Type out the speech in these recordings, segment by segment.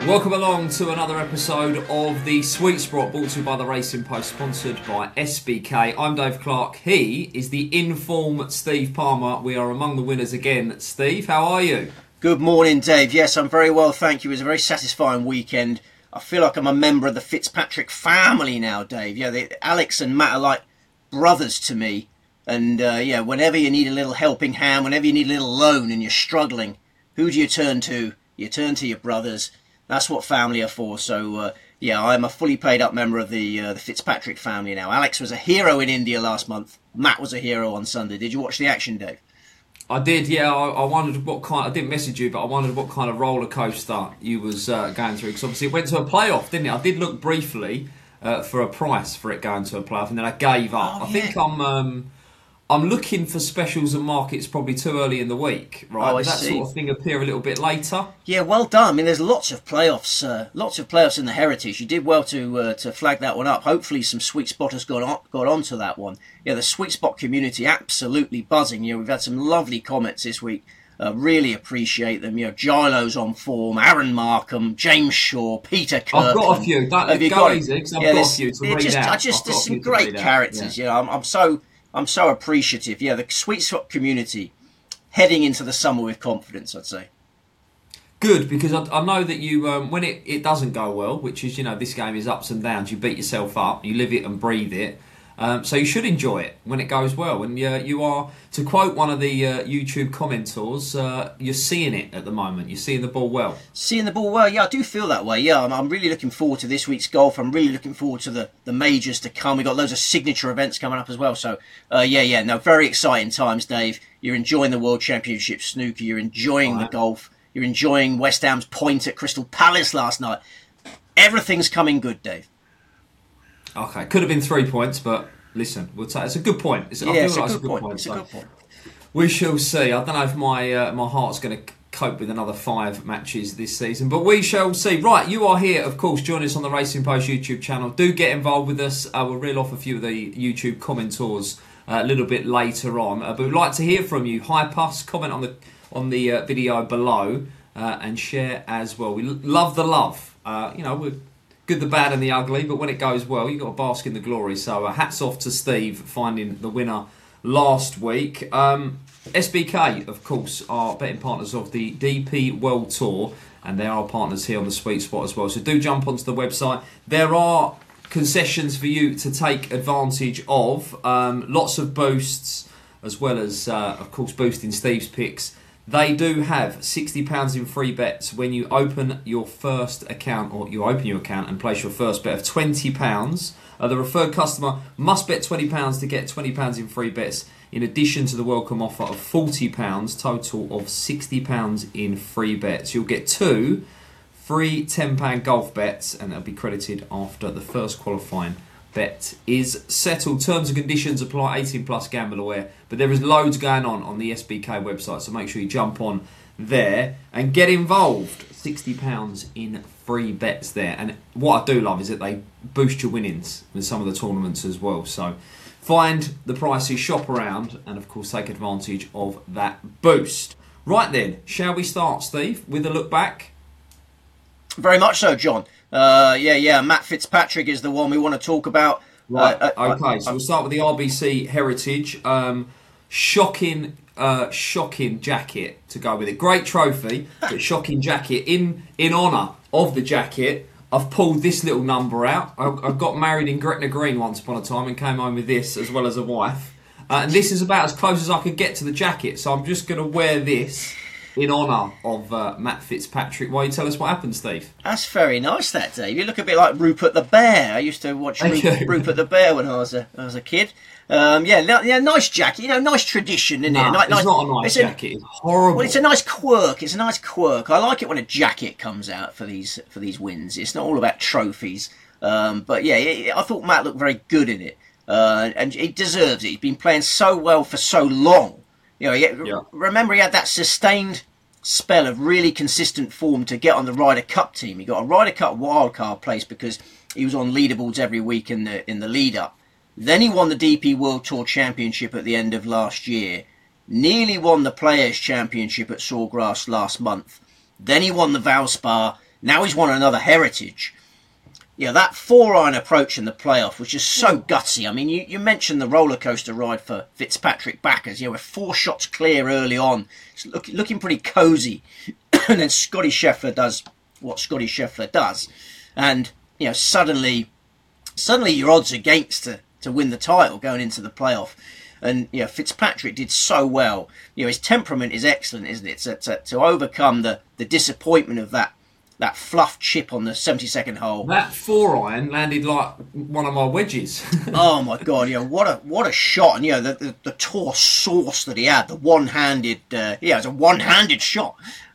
Welcome along to another episode of the Sweet Spot, brought to you by the Racing Post, sponsored by SBK. I'm Dave Clark. He is the in-form Steve Palmer. We are among the winners again. Steve, how are you? Good morning, Dave. Yes, I'm very well, thank you. It was a very satisfying weekend. I feel like I'm a member of the Fitzpatrick family now, Dave. Yeah, Alex and Matt are like brothers to me. And whenever you need a little helping hand, whenever you need a little loan and you're struggling, who do you turn to? You turn to your brothers. That's what family are for. So, I'm a fully paid up member of the Fitzpatrick family now. Alex was a hero in India last month. Matt was a hero on Sunday. Did you watch the action, Dave? I did, yeah. I wondered what kind... I didn't message you, but I wondered what kind of roller coaster you was going through. Because obviously it went to a playoff, didn't it? I did look briefly for a price for it going to a playoff, and then I gave up. I think I'm looking for specials and markets probably too early in the week, right? Does that sort of thing appear a little bit later? Yeah, well done. I mean, there's lots of playoffs in the Heritage. You did well to flag that one up. Hopefully, some sweet spotters got onto that one. Yeah, the sweet spot community absolutely buzzing. You know, we've had some lovely comments this week. Really appreciate them. You know, Gilo's on form, Aaron Markham, James Shaw, Peter Kirkland. I've got a few. Go easy, because I've got a few to read out. There's some great characters. Yeah. You know, I'm so appreciative. Yeah, the sweet spot community heading into the summer with confidence, I'd say. Good, because I know that you, when it doesn't go well, which is, you know, this game is ups and downs, you beat yourself up, you live it and breathe it. So you should enjoy it when it goes well. And you are, to quote one of the YouTube commenters, you're seeing it at the moment. You're seeing the ball well. Seeing the ball well, yeah, I do feel that way. Yeah, I'm really looking forward to this week's golf. I'm really looking forward to the majors to come. We've got loads of signature events coming up as well. So, very exciting times, Dave. You're enjoying the World Championship snooker. You're enjoying the golf. You're enjoying West Ham's point at Crystal Palace last night. Everything's coming good, Dave. Okay, could have been 3 points, but listen, we'll take. It's a good point. It's a good point. We shall see. I don't know if my heart's going to cope with another 5 matches this season, but we shall see. Right, you are here, of course. Join us on the Racing Post YouTube channel. Do get involved with us. We'll reel off a few of the YouTube commentors a little bit later on, but we'd like to hear from you. Hype us, comment on the video below, and share as well. We love the love. We're good, the bad and the ugly, but when it goes well, you've got to bask in the glory. So hats off to Steve finding the winner last week. SBK, of course, are betting partners of the DP World Tour, and they are partners here on the Sweet Spot as well. So do jump onto the website. There are concessions for you to take advantage of. Lots of boosts, as well as, of course, boosting Steve's picks. They do have £60 in free bets when you open your first account, or you open your account and place your first bet of £20. The referred customer must bet £20 to get £20 in free bets, in addition to the welcome offer of £40, total of £60 in free bets. You'll get 2 free £10 golf bets, and they'll be credited after the first qualifying bet is settled. Terms and conditions apply. 18 plus, gamble aware. But there is loads going on the SBK website, so make sure you jump on there and get involved. £60 in free bets there. And what I do love is that they boost your winnings with some of the tournaments as well. So find the prices, shop around, and of course take advantage of that boost. Right then, shall we start, Steve, with a look back? Very much so, John. Matt Fitzpatrick is the one we want to talk about. Right. Okay, so we'll start with the RBC Heritage. Shocking jacket to go with it. Great trophy, but shocking jacket. In honour of the jacket, I've pulled this little number out. I got married in Gretna Green once upon a time and came home with this as well as a wife. And this is about as close as I could get to the jacket. So I'm just going to wear this in honour of Matt Fitzpatrick. Why you tell us what happened, Steve? That's very nice, that, Dave. You look a bit like Rupert the Bear. I used to watch Rupert the Bear when I was a kid. Nice jacket. Nice tradition, isn't it? It's not a nice jacket. It's horrible. Well, it's a nice quirk. I like it when a jacket comes out for these wins. It's not all about trophies. I thought Matt looked very good in it, and he deserves it. He's been playing so well for so long. Remember, he had that sustained spell of really consistent form to get on the Ryder Cup team. He got a Ryder Cup wildcard place because he was on leaderboards every week in the lead up. Then he won the DP World Tour Championship at the end of last year. Nearly won the Players Championship at Sawgrass last month. Then he won the Valspar Now he's won another Heritage. That 4-iron approach in the playoff was just so gutsy. I mean, you mentioned the roller coaster ride for Fitzpatrick backers. We're 4 shots clear early on. It's looking pretty cosy. And then Scotty Scheffler does what Scotty Scheffler does. And, suddenly your odds against to win the title going into the playoff. And, Fitzpatrick did so well. His temperament is excellent, isn't it? To overcome the disappointment of that fluff chip on the 72nd hole. That 4-iron landed like one of my wedges. Oh my God! What a shot! And the tour sauce that he had, the one-handed. It was a one-handed shot.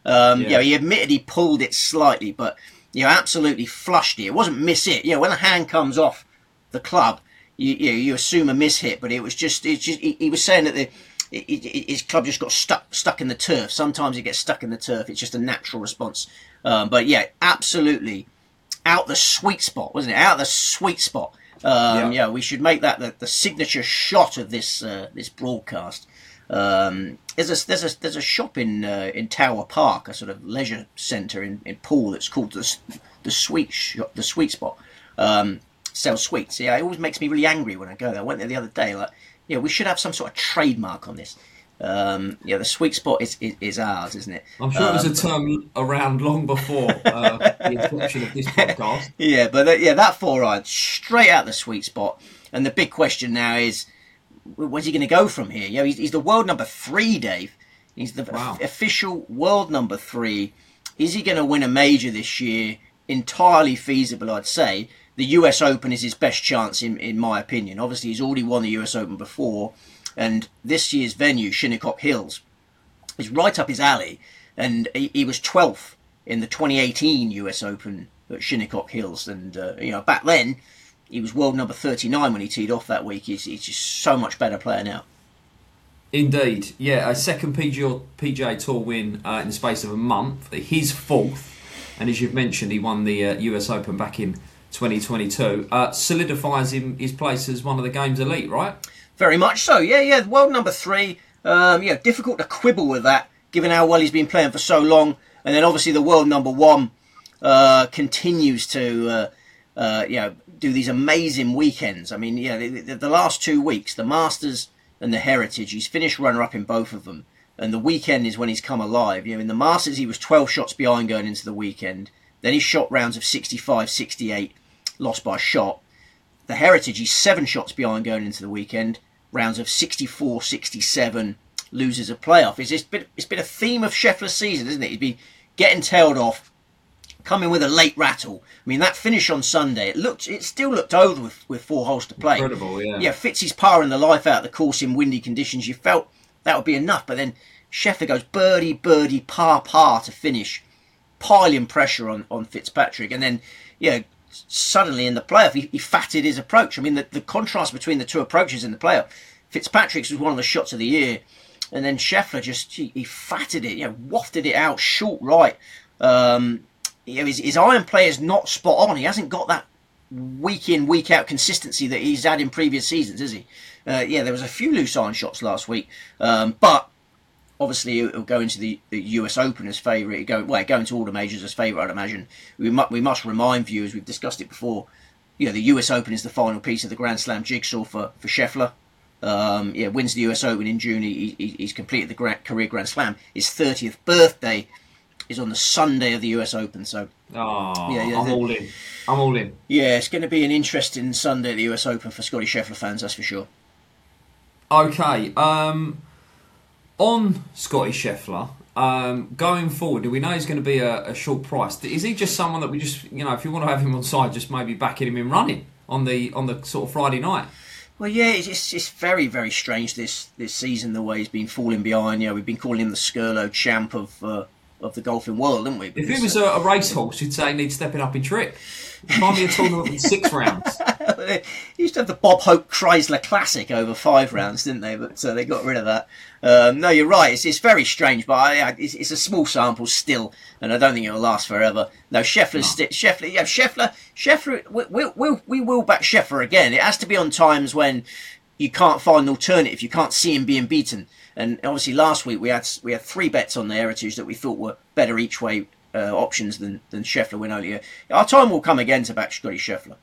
He admitted he pulled it slightly, but absolutely flushed it. It wasn't miss hit. When the hand comes off the club, you assume a miss hit, but it was just. He was saying that his club just got stuck in the turf. Sometimes it gets stuck in the turf. It's just a natural response. But absolutely out the sweet spot, wasn't it? Out the sweet spot. We should make that the signature shot of this broadcast. There's a shop in Tower Park, a sort of leisure centre in Poole that's called the Sweet Spot. Sells sweets. It always makes me really angry when I go there. I went there the other day. We should have some sort of trademark on this. The sweet spot is ours, isn't it? I'm sure it was a term around long before the inception of this podcast. Yeah, but that 4-iron straight out the sweet spot. And the big question now is, where's he going to go from here? He's the world number 3, Dave. He's the official world number 3. Is he going to win a major this year? Entirely feasible, I'd say. The US Open is his best chance, in my opinion. Obviously, he's already won the US Open before. And this year's venue, Shinnecock Hills, is right up his alley. And he was 12th in the 2018 US Open at Shinnecock Hills. And, back then, he was world number 39 when he teed off that week. He's just so much better player now. Indeed. Yeah, a second PGA Tour win in the space of a month. His 4th. And as you've mentioned, he won the US Open back in 2022. Solidifies his place as one of the game's elite, right? Very much so, yeah. World number 3, difficult to quibble with that, given how well he's been playing for so long. And then obviously the world number 1 continues to, do these amazing weekends. I mean, the last 2 weeks, the Masters and the Heritage, he's finished runner-up in both of them. And the weekend is when he's come alive. In the Masters, he was 12 shots behind going into the weekend. Then he shot rounds of 65, 68, lost by a shot. The Heritage, he's 7 shots behind going into the weekend. Rounds of 64, 67, loses a playoff. It's been a theme of Scheffler's season, isn't it? He's been getting tailed off, coming with a late rattle. I mean, that finish on Sunday, it still looked over with 4 holes to play. Incredible, yeah. Yeah, Fitzy's par in the life out of the course in windy conditions. You felt that would be enough, but then Scheffler goes birdie, par to finish, piling pressure on Fitzpatrick, and then suddenly in the playoff he fatted his approach. I mean, the contrast between the two approaches in the playoff, Fitzpatrick's was one of the shots of the year, and then Scheffler just he fatted it, wafted it out short right. His iron play is not spot on. He hasn't got that week in, week out consistency that he's had in previous seasons, is he? There was a few loose iron shots last week, but obviously it'll go into the US Open as favourite. Go into all the majors as favourite, I'd imagine. We must remind viewers, we've discussed it before, the US Open is the final piece of the Grand Slam jigsaw for Scheffler. Wins the US Open in June. He's completed the career Grand Slam. His 30th birthday is on the Sunday of the US Open, so I'm all in. Yeah, it's going to be an interesting Sunday at the US Open for Scotty Scheffler fans, that's for sure. Okay, on Scotty Scheffler, going forward, do we know he's going to be a short price? Is he just someone that we just, if you want to have him on side, just maybe backing him in running on the sort of Friday night? Well, yeah, it's very, very strange this season, the way he's been falling behind. We've been calling him the Scurlo champ of the golfing world, haven't we? If he was a racehorse, you'd say he needs stepping up in trip. Find me a tournament with 6 rounds. They used to have the Bob Hope Chrysler Classic over 5 rounds, didn't they? But they got rid of that. No, you're right. It's very strange, but it's a small sample still, and I don't think it'll last forever. No, Scheffler. We will back Scheffler again. It has to be on times when you can't find an alternative. You can't see him being beaten. And obviously, last week we had 3 bets on the Heritage that we thought were better each way options than Scheffler win earlier. Our time will come again to back Scotty Scheffler.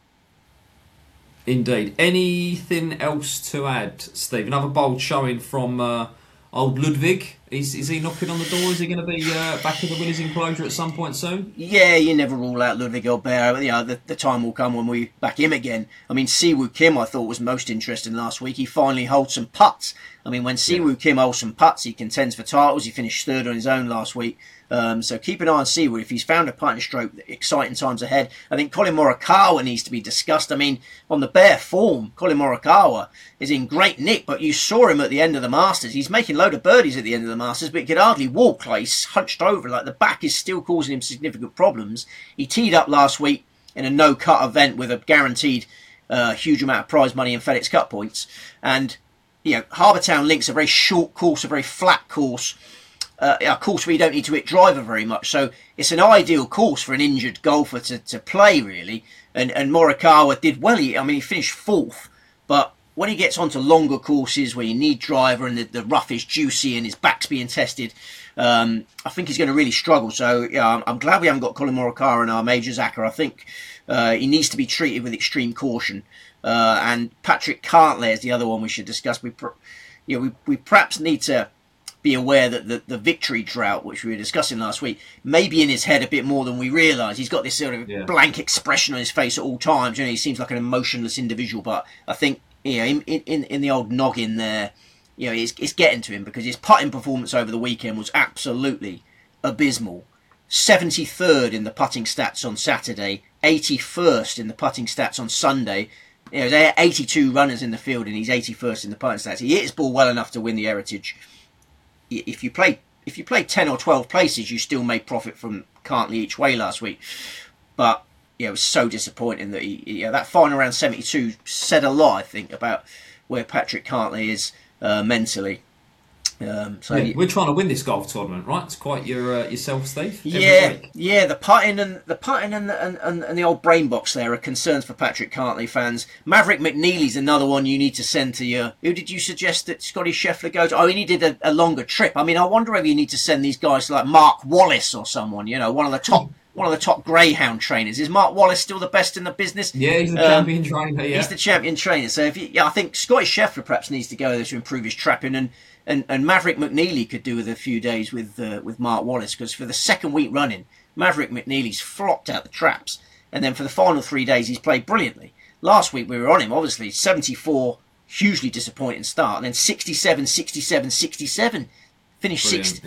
Indeed. Anything else to add, Steve? Another bold showing from old Ludwig. Is he knocking on the door? Is he going to be back in the winners' enclosure at some point soon? Yeah, you never rule out Ludwig Albert. The time will come when we back him again. I mean, Siwoo Kim I thought was most interesting last week. He finally holds some putts. I mean, when Siwoo Kim holds some putts, he contends for titles. He finished third on his own last week. So keep an eye on Siwoo. If he's found a putting stroke, exciting times ahead. I think Colin Morikawa needs to be discussed. I mean, on the bare form, Colin Morikawa is in great nick, but you saw him at the end of the Masters. He's making load of birdies at the end of the Masters, but he could hardly walk. Like, he's hunched over. Like, the back is still causing him significant problems. He teed up last week in a no-cut event with a guaranteed huge amount of prize money and FedEx Cup points. And, Harbour Town Links, a very short course, a very flat course. A course where you don't need to hit driver very much, so it's an ideal course for an injured golfer to play, really. And Morikawa did well. He finished fourth, but when he gets onto longer courses where you need driver and the rough is juicy and his back's being tested, I think he's going to really struggle. So I'm glad we haven't got Colin Morikawa in our major, Zaka. I think he needs to be treated with extreme caution. And Patrick Cantlay is the other one we should discuss. We perhaps need to be aware that the victory drought, which we were discussing last week, may be in his head a bit more than we realise. He's got this sort of blank expression on his face at all times. He seems like an emotionless individual, but I think in the old noggin there, it's getting to him, because his putting performance over the weekend was absolutely abysmal. 73rd in the putting stats on Saturday, 81st in the putting stats on Sunday. There are 82 runners in the field and he's 81st in the putting stats. He hit his ball well enough to win the Heritage. If you play 10 or 12 places, you still made profit from Cantlay each way last week. But it was so disappointing that that final round 72 said a lot, I think, about where Patrick Cantlay is mentally. We're trying to win this golf tournament, right? It's quite yourself, Steve. Yeah. The putting and the old brain box there are concerns for Patrick Cantlay fans. Maverick McNeely's another one you need to send to you. Who did you suggest that Scotty Scheffler go to? Oh, he needed a longer trip. I mean, I wonder if you need to send these guys to like Mark Wallace or someone. One of the top greyhound trainers. Is Mark Wallace still the best in the business? Yeah, he's the champion trainer. Yeah, he's the champion trainer. So I think Scotty Scheffler perhaps needs to go there to improve his trapping, and Maverick McNeely could do with a few days with Mark Wallace, because for the second week running, Maverick McNeely's flopped out the traps, and then for the final 3 days he's played brilliantly. Last week we were on him, obviously 74, hugely disappointing start, and then 67, 67, 67, finished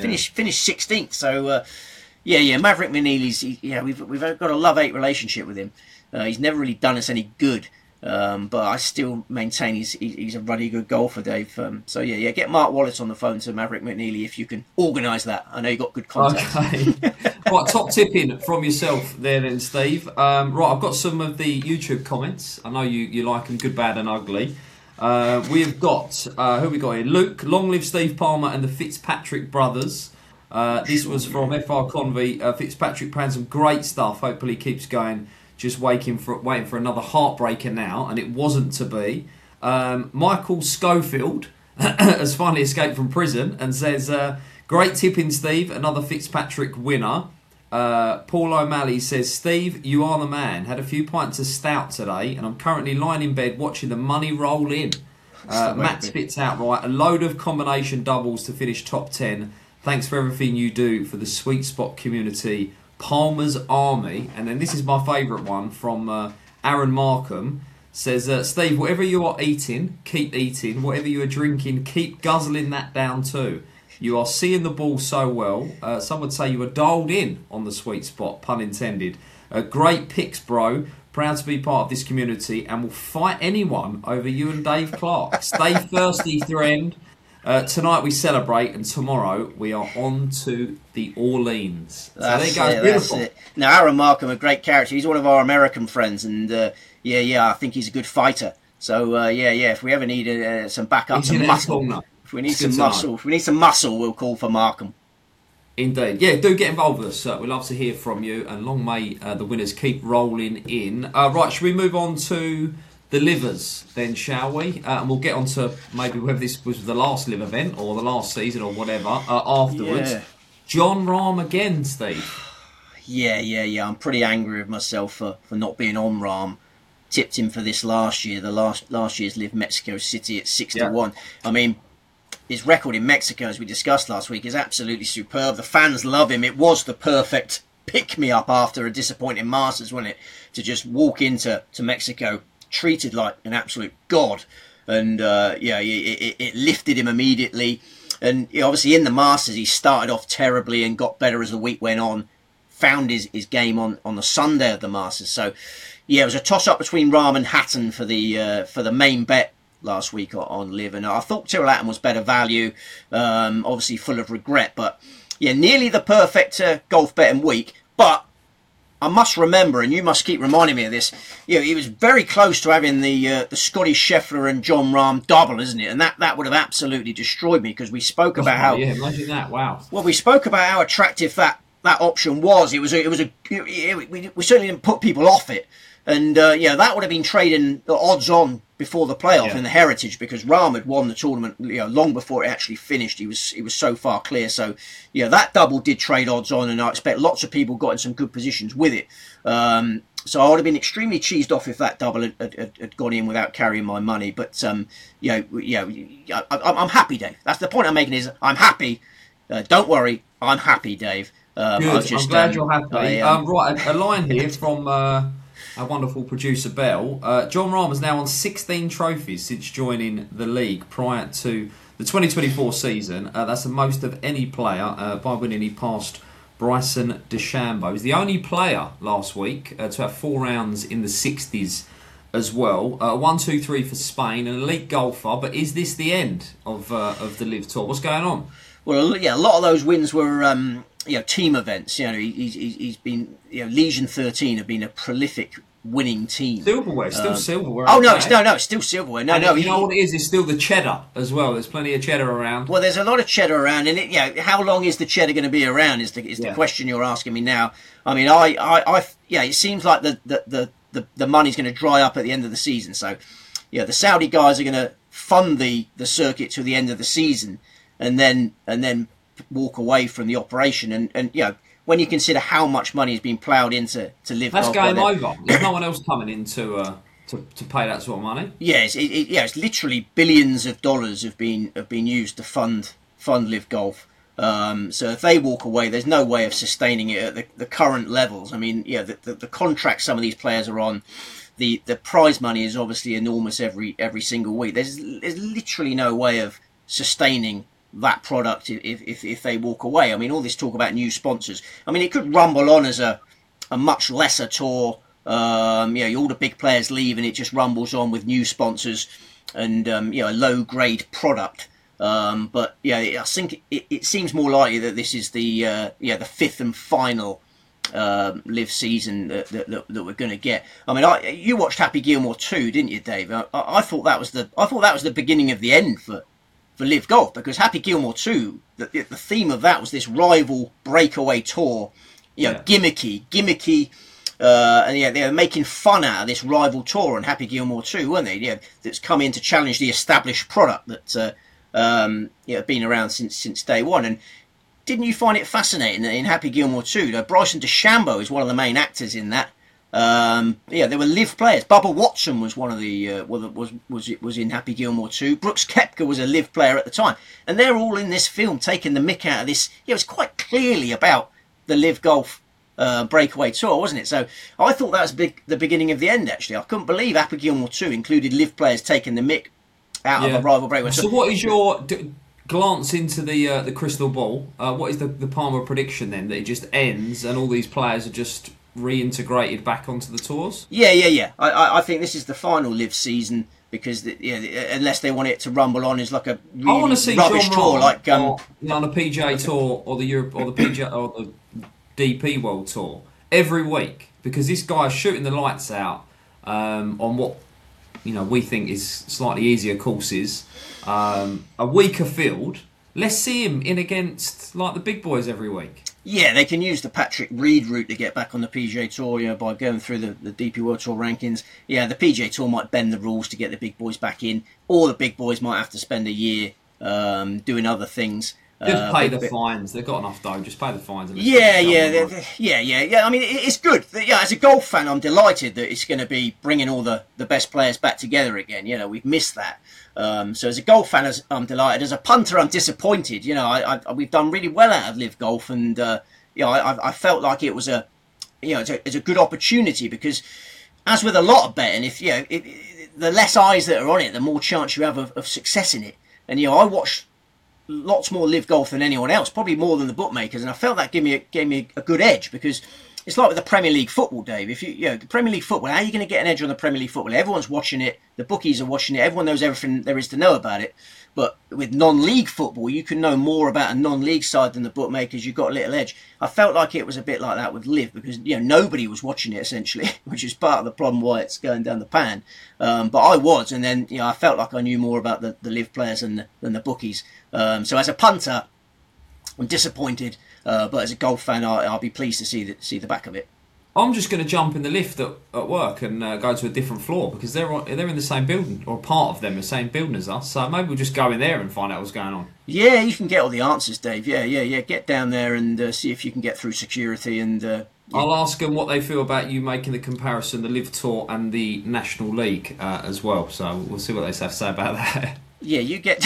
16th. So Maverick McNeely's we've got a love-hate relationship with him. He's never really done us any good. But I still maintain he's a ruddy good golfer, Dave. Get Mark Wallace on the phone to Maverick McNeely if you can organise that. I know you got good contacts. Okay. Right, top tipping from yourself there then, Steve. Right, I've got some of the YouTube comments. I know you like them, good, bad and ugly. We've got, who we got here? Luke, long live Steve Palmer and the Fitzpatrick brothers. This was from FR Convey. Fitzpatrick planned some great stuff. Hopefully he keeps going. Just waiting for another heartbreaker now, and it wasn't to be. Michael Schofield has finally escaped from prison and says, great tipping, Steve, another Fitzpatrick winner. Paul O'Malley says, Steve, you are the man. Had a few pints of stout today, and I'm currently lying in bed watching the money roll in. Matt spits out a load of combination doubles to finish top 10. Thanks for everything you do for the Sweet Spot community. Palmer's Army. And then this is my favourite one from Aaron Markham. Says, Steve, whatever you are eating, keep eating. Whatever you are drinking, keep guzzling that down too. You are seeing the ball so well. Some would say you are dialed in on the sweet spot, pun intended. Great picks, bro. Proud to be part of this community and will fight anyone over you and Dave Clark. Stay thirsty, friend. Tonight we celebrate, and tomorrow we are on to the Orleans. So there you go, beautiful. That's it. Now, Aaron Markham, a great character. He's one of our American friends, and I think he's a good fighter. So if we ever need some backup, some muscle, if we need some muscle, we'll call for Markham. Indeed, yeah. Do get involved with us. We'd love to hear from you, and long may the winners keep rolling in. Right, should we move on to the livers then, shall we? And we'll get on to maybe whether this was the last live event or the last season or whatever afterwards. Yeah. Jon Rahm again, Steve. Yeah. I'm pretty angry with myself for not being on Rahm. Tipped him for this last year. The last year's Live Mexico City at 6-1. I mean, his record in Mexico, as we discussed last week, is absolutely superb. The fans love him. It was the perfect pick-me-up after a disappointing Masters, wasn't it? To just walk into Mexico treated like an absolute god. And, it lifted him immediately. And obviously in the Masters, he started off terribly and got better as the week went on. Found his game on the Sunday of the Masters. So, yeah, it was a toss-up between Rahm and Hatton for the main bet last week on Live. And I thought Tyrrell Hatton was better value, obviously full of regret. But, yeah, nearly the perfect golf betting week. But I must remember, and you must keep reminding me of this, he was very close to having the Scotty Scheffler and Jon Rahm double, isn't it? And that would have absolutely destroyed me, because we spoke about how... Yeah, imagine that, wow. Well, we spoke about how attractive that option was. We certainly didn't put people off it. And, that would have been trading the odds on before the playoff in the Heritage, because Rahm had won the tournament long before it actually finished. He was so far clear. So, that double did trade odds on, and I expect lots of people got in some good positions with it. So I would have been extremely cheesed off if that double had gone in without carrying my money. But, I'm happy, Dave. That's the point I'm making, is I'm happy. Don't worry, I'm happy, Dave. Good. I'm glad you're happy. Right, a line here from... our wonderful producer Bell. Jon Rahm is now on 16 trophies since joining the league prior to the 2024 season. That's the most of any player. By winning, he passed Bryson DeChambeau. He's the only player last week to have 4 rounds in the 60s as well. 1, 2, 3 for Spain, an elite golfer. But is this the end of the Live Tour? What's going on? Well, yeah, a lot of those wins were team events. He's been Legion 13 have been a prolific winning team. Silverware, still silverware. Oh no, it's still silverware. No. You know what it is? It's still the cheddar as well. There's plenty of cheddar around. Well, there's a lot of cheddar around, and how long is the cheddar going to be around? Is the question you're asking me now? I mean, it seems like the money's going to dry up at the end of the season. So, the Saudi guys are going to fund the circuit to the end of the season, and then walk away from the operation. And when you consider how much money has been ploughed into Live Golf, that's game over. There's no one else coming in to pay that sort of money. Yeah, it's literally billions of dollars have been used to fund Live Golf. So if they walk away, there's no way of sustaining it at the current levels. I mean, the contracts some of these players are on, the prize money is obviously enormous every single week. There's literally no way of sustaining that product if they walk away. I mean, all this talk about new sponsors. I mean, it could rumble on as a much lesser tour. All the big players leave and it just rumbles on with new sponsors and a low grade product. But I think it seems more likely that this is the 5th and final Live season that we're going to get. I mean, you watched Happy Gilmore 2, didn't you, Dave? I thought that was the beginning of the end for Live Golf, because Happy Gilmore 2, the theme of that was this rival breakaway tour, gimmicky, and they were making fun out of this rival tour on Happy Gilmore 2, weren't they? That's come in to challenge the established product that been around since day one. And didn't you find it fascinating that in Happy Gilmore 2, Bryson DeChambeau is one of the main actors in that. There were Live players. Bubba Watson was one of the was in Happy Gilmore 2. Brooks Koepka was a Live player at the time, and they're all in this film taking the mick out of this. It's quite clearly about the Live Golf breakaway tour, wasn't it? So I thought that was the beginning of the end. Actually, I couldn't believe Happy Gilmore 2 included Live players taking the mick out of a rival breakaway. So what is your glance into the crystal ball? What is the Palmer prediction then, that it just ends and all these players are just reintegrated back onto the tours? Yeah. I think this is the final Live season, because unless they want it to rumble on as like a really I want to see rubbish tour, like on the PGA Tour or the Europe or the PGA or the DP World Tour every week, because this guy's shooting the lights out on what we think is slightly easier courses, a weaker field. Let's see him in against like the big boys every week. Yeah, they can use the Patrick Reed route to get back on the PGA Tour, by going through the DP World Tour rankings. Yeah, the PGA Tour might bend the rules to get the big boys back in, or the big boys might have to spend a year doing other things. Just pay the fines. They've got enough dough. Just pay the fines. And Yeah. I mean, it's good. Yeah, as a golf fan, I'm delighted that it's going to be bringing all the best players back together again. You know, we've missed that. So as a golf fan, I'm delighted. As a punter, I'm disappointed. You know, we've done really well out of Live Golf, and I felt like it was it's a good opportunity, because as with a lot of betting, if the less eyes that are on it, the more chance you have of success in it. And I watched lots more Live Golf than anyone else, probably more than the bookmakers, and I felt that gave me a good edge, because it's like with the Premier League football, Dave. If the Premier League football, how are you going to get an edge on the Premier League football? Everyone's watching it, the bookies are watching it, everyone knows everything there is to know about it. But with non-league football, you can know more about a non-league side than the bookmakers. You've got a little edge. I felt like it was a bit like that with Live, because nobody was watching it essentially, which is part of the problem why it's going down the pan. But I was, and then I felt like I knew more about the Live players than the bookies. So as a punter, I'm disappointed, but as a golf fan, I'll be pleased to see the back of it. I'm just going to jump in the lift at work and go to a different floor, because they're in the same building, or part of them the same building as us. So maybe we'll just go in there and find out what's going on. Yeah, you can get all the answers, Dave. Yeah. Get down there and see if you can get through security. And I'll ask them what they feel about you making the comparison, the Live Tour and the National League as well. So we'll see what they have to say about that. Yeah, you get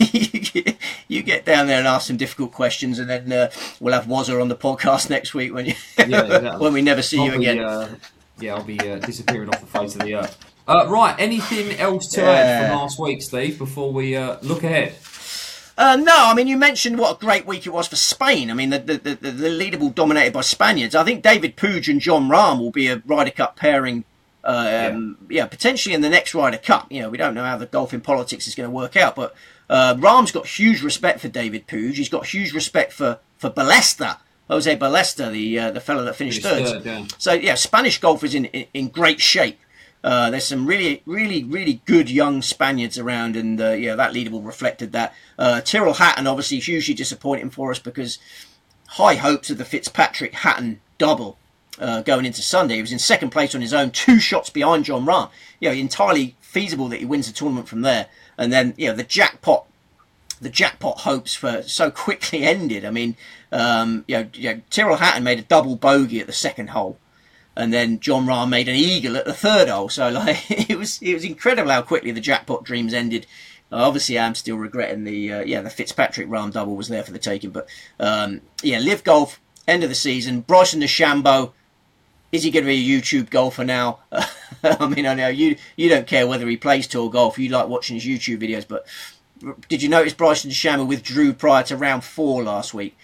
down there and ask some difficult questions, and then we'll have Wazza on the podcast next week when exactly. when we never see you again. I'll be disappearing off the face of the earth. Right, anything else to add from last week, Steve, before we look ahead? No, I mean, you mentioned what a great week it was for Spain. I mean, the leaderboard dominated by Spaniards. I think David Puig and Jon Rahm will be a Ryder Cup pairing. Potentially in the next Ryder Cup. We don't know how the golfing politics is going to work out, but Rahm's got huge respect for David Puig. He's got huge respect for Ballesta, Jose Ballesta, the fellow that finished third. So Spanish golf is in great shape. There's some really, really, really good young Spaniards around, and that leaderboard reflected that. Tyrrell Hatton obviously hugely disappointing for us, because high hopes of the Fitzpatrick Hatton double. Going into Sunday, he was in second place on his own, 2 shots behind Jon Rahm. Entirely feasible that he wins the tournament from there. And then, the jackpot hopes for so quickly ended. I mean, Tyrrell Hatton made a double bogey at the second hole, and then Jon Rahm made an eagle at the third hole. So it was incredible how quickly the jackpot dreams ended. Obviously, I'm still regretting the Fitzpatrick Rahm double was there for the taking. But Live Golf, end of the season. Bryson DeChambeau. Is he going to be a YouTube golfer now? I mean, I know you don't care whether he plays tour golf. You like watching his YouTube videos, but did you notice Bryson DeChambeau withdrew prior to round 4 last week?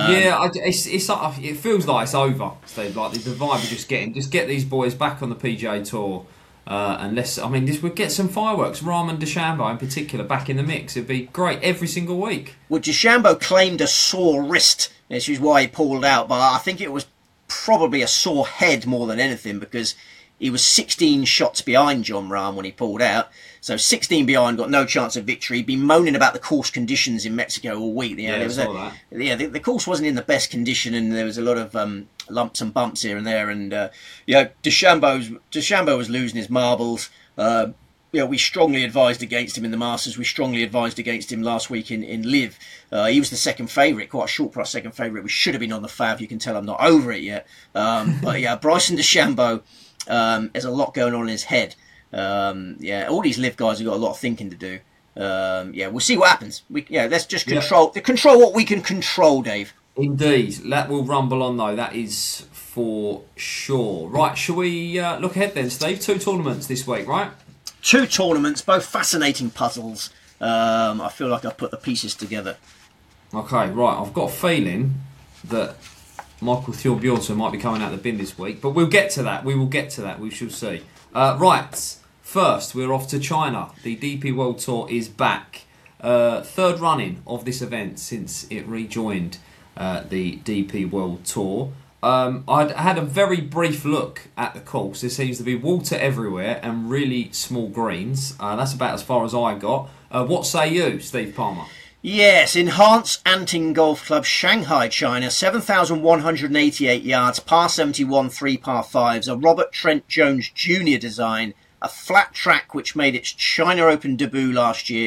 It feels like it's over, Steve. Like the vibe we're just getting. Just get these boys back on the PGA Tour, and this would get some fireworks. Rahm and DeChambeau in particular back in the mix. It'd be great every single week. Well, DeChambeau claimed a sore wrist, which is why he pulled out. But I think it was probably a sore head more than anything, because he was 16 shots behind Jon Rahm when he pulled out. So 16 behind, got no chance of victory. He'd been moaning about the course conditions in Mexico all week. The course wasn't in the best condition, and there was a lot of lumps and bumps here and there. And DeChambeau was losing his marbles. We strongly advised against him in the Masters. We strongly advised against him last week in Live. He was the second favourite, quite a short price second favourite. We should have been on the fav. You can tell I'm not over it yet. Bryson DeChambeau has a lot going on in his head. All these Live guys have got a lot of thinking to do. We'll see what happens. Let's just control what we can control, Dave. Indeed. That will rumble on, though. That is for sure. Right, shall we look ahead then, Steve? 2 tournaments this week, right? 2 tournaments, both fascinating puzzles. I feel like I've put the pieces together. Okay, right. I've got a feeling that Michael Thorbjornsen might be coming out of the bin this week, but we'll get to that. We will get to that. We shall see. Right. First, we're off to China. The DP World Tour is back. 3rd running of this event since it rejoined the DP World Tour. I had a very brief look at the course. There seems to be water everywhere and really small greens. That's about as far as I got. What say you, Steve Palmer? Yes, Enhanced Anting Golf Club, Shanghai, China, 7,188 yards, par 71, 3 par 5s, a Robert Trent Jones Jr. design, a flat track which made its China Open debut last year,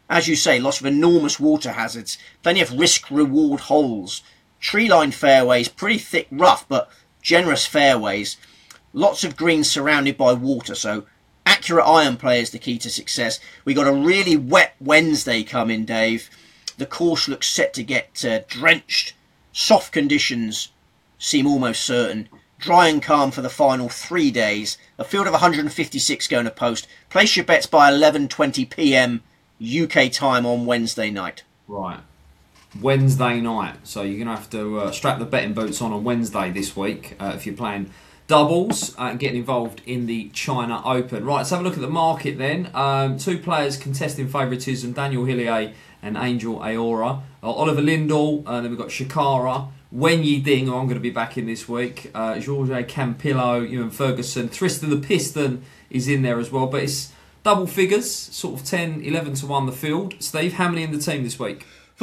As you say, lots of enormous water hazards, plenty of risk-reward holes, tree-lined fairways, pretty thick rough, but generous fairways, lots of greens surrounded by water, so accurate iron play is the key to success. We got a really wet Wednesday coming, Dave. The course looks set to get drenched. Soft conditions seem almost certain. Dry and calm for the final 3 days. A field of 156 going to post. Place your bets by 11:20 p.m. UK time on Wednesday night. Right. Wednesday night. So you're going to have to strap the betting boots on Wednesday this week if you're playing doubles and getting involved in the China Open. Right, let's have a look at the market then. 2 players contesting favouritism, Daniel Hillier and Angel Ayora. Oliver Lindell, then we've got Shakara, Wen Yiding, who I'm going to be back in this week, Jorge Campillo, Ewan Ferguson, Tristan the Piston is in there as well, but it's double figures, sort of 10, 11 to 1 the field. Steve, how many in the team this week? 4!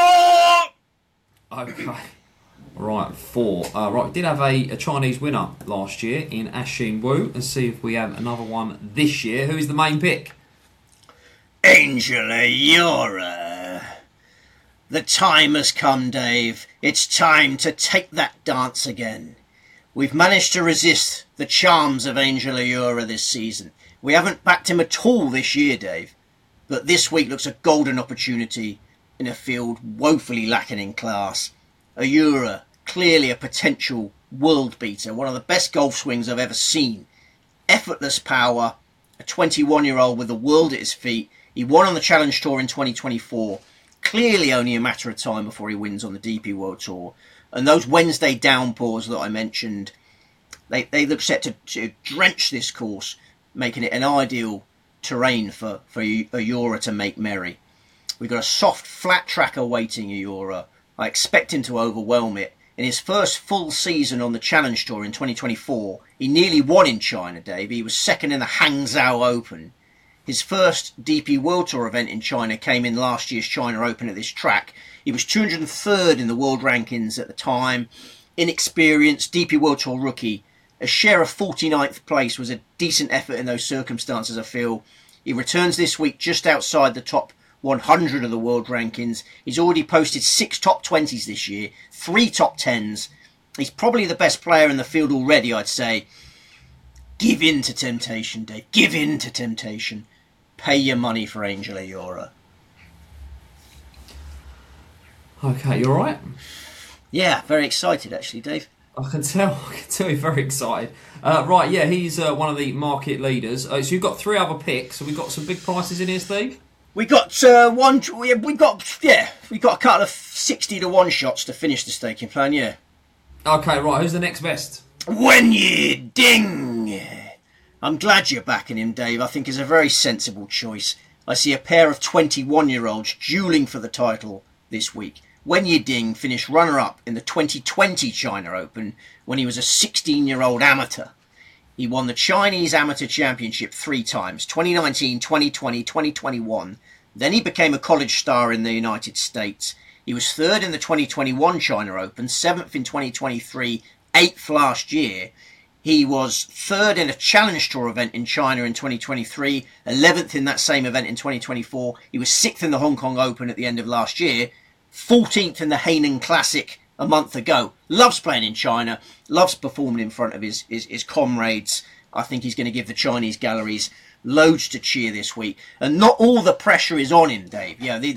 Okay. Right, 4. Right, we did have a Chinese winner last year in Ashin Wu. Let's see if we have another one this year. Who is the main pick? Angel Ayora. The time has come, Dave. It's time to take that dance again. We've managed to resist the charms of Angel Ayora this season. We haven't backed him at all this year, Dave. But this week looks a golden opportunity in a field woefully lacking in class. Ayora, clearly a potential world beater, one of the best golf swings I've ever seen. Effortless power, a 21-year-old with the world at his feet. He won on the Challenge Tour in 2024. Clearly only a matter of time before he wins on the DP World Tour. And those Wednesday downpours that I mentioned, they look set to drench this course, making it an ideal terrain for Ayora to make merry. We've got a soft, flat track awaiting Ayora. I expect him to overwhelm it. In his first full season on the Challenge Tour in 2024, he nearly won in China, Dave. He was second in the Hangzhou Open. His first DP World Tour event in China came in last year's China Open at this track. He was 203rd in the world rankings at the time. Inexperienced DP World Tour rookie. A share of 49th place was a decent effort in those circumstances, I feel. He returns this week just outside the top 100 of the world rankings. He's already posted 6 top 20s this year, 3 top 10s. He's probably the best player in the field already, I'd say. Give in to temptation, Dave. Give in to temptation. Pay your money for Angel Ayora. Okay, you alright? Yeah, very excited actually, Dave. I can tell you're very excited. Right, yeah, he's one of the market leaders. So you've got 3 other picks. So we've got some big prices in here, Steve? We got we got a couple of 60 to 1 shots to finish the staking plan, yeah. Okay, right, who's the next best? Wen Yiding. I'm glad you're backing him, Dave. I think he's a very sensible choice. I see a pair of 21-year-olds duelling for the title this week. Wen Yiding finished runner-up in the 2020 China Open when he was a 16-year-old amateur. He won the Chinese Amateur Championship 3 times, 2019, 2020, 2021. Then he became a college star in the United States. He was 3rd in the 2021 China Open, 7th in 2023, 8th last year. He was 3rd in a Challenge Tour event in China in 2023, 11th in that same event in 2024. He was 6th in the Hong Kong Open at the end of last year, 14th in the Hainan Classic a month ago. Loves playing in China, loves performing in front of his comrades. I think he's going to give the Chinese galleries loads to cheer this week. And not all the pressure is on him, Dave.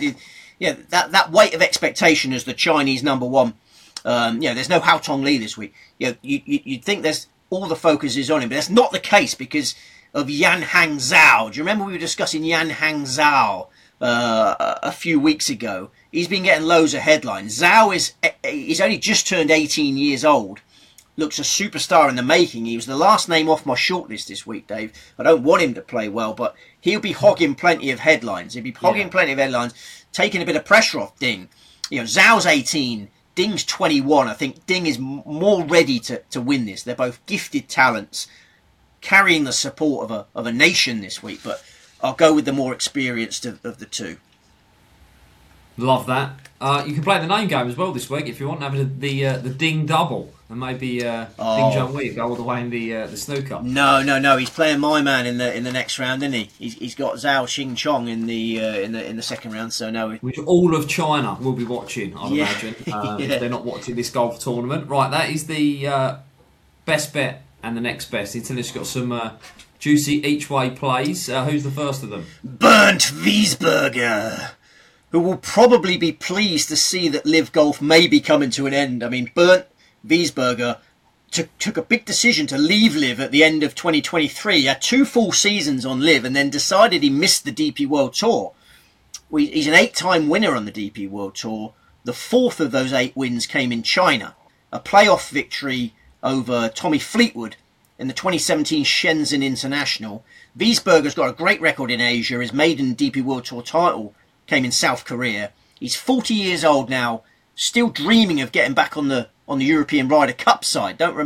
That weight of expectation as the Chinese number one. There's no Hao Tong Li this week. You'd think there's all the focus is on him, but that's not the case because of Yan Hangzhou. Do you remember we were discussing Yan Hangzhou a few weeks ago? He's been getting loads of headlines. Zhao he's only just turned 18 years old. Looks a superstar in the making. He was the last name off my shortlist this week, Dave. I don't want him to play well, but he'll be hogging plenty of headlines. He'll be hogging plenty of headlines, taking a bit of pressure off Ding. Zhao's 18, Ding's 21. I think Ding is more ready to win this. They're both gifted talents, carrying the support of a nation this week, but I'll go with the more experienced of the two. Love that. You can play the name game as well this week if you want, having the ding double, and maybe Ding Junhui go all the way in the snooker. No. He's playing my man in the next round, isn't he? He's got Zhao Xingchong in the second round. So no, which all of China will be watching, I'd imagine, if they're not watching this golf tournament. Right, that is the best bet and the next best. Intelli's got some juicy each way plays. Who's the first of them? Bernd Wiesberger, who will probably be pleased to see that Live Golf may be coming to an end. I mean, Bernd Wiesberger took a big decision to leave Live at the end of 2023. He had 2 full seasons on Live and then decided he missed the DP World Tour. He's an 8-time winner on the DP World Tour. The 4th of those 8 wins came in China. A playoff victory over Tommy Fleetwood in the 2017 Shenzhen International. Wiesberger's got a great record in Asia. His maiden DP World Tour title came in South Korea. He's 40 years old now, still dreaming of getting back on the European Ryder Cup side. Don't